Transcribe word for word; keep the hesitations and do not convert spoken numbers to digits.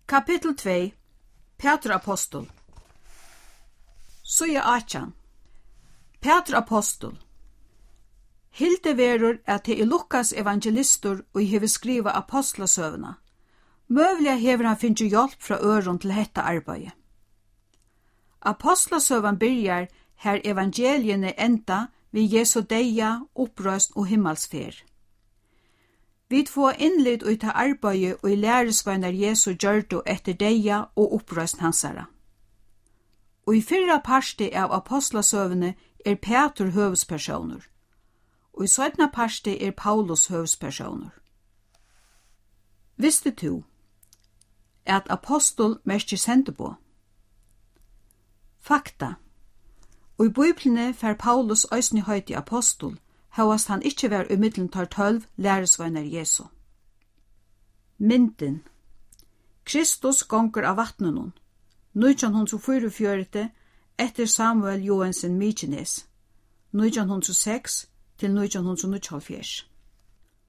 Kapitel två. Petur Apostol. Suja Achan. Petur Apostol. Hilde verur at det er Lukas evangelistur og hever skriva apostlasøvna. Møvliga hever han finnst hjelp fra øron til hetta arbeidet. Apostlasøvan byrjar her evangeliene enda vid Jesu deia, upprøst og himmelsfer. Vi få innlitt ut av arbeidet og i læresveinar Jesu gjørdo etter deia og upprøst hansara. Og i fyrra parsti av apostlasøvene er Petur høvespersoner, og i sødna parsti er Paulus høvespersoner. Visste du at apostol merker sendebo? Fakta. Og i Bibelene fer Paulus øysni høyti apostol, høyast han ikkje vær umiddelen tar tølv læresveinar Jesu. Mynden. Kristus gonger av vatnenon, nitjan fyrtiofyra etter Samuel Johansen Mykines, nitjan hundre og seks til nitjan hundre og níggjuoghálvfjerds.